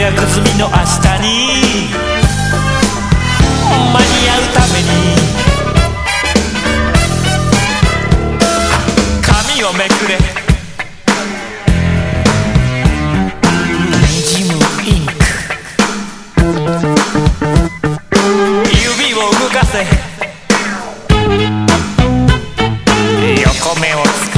約済みの明日に間に合うために紙をめくれにじむインク指を動かせ横目をつけ